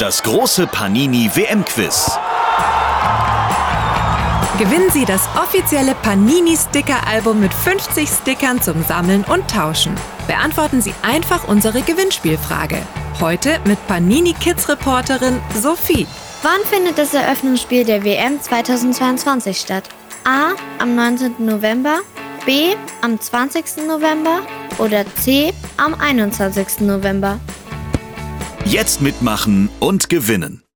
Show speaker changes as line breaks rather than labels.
Das große Panini WM-Quiz.
Gewinnen Sie das offizielle Panini-Sticker-Album mit 50 Stickern zum Sammeln und Tauschen. Beantworten Sie einfach unsere Gewinnspielfrage. Heute mit Panini-Kids-Reporterin Sophie.
Wann findet das Eröffnungsspiel der WM 2022 statt? A. am 19. November, B. am 20. November oder C. am 21. November?
Jetzt mitmachen und gewinnen.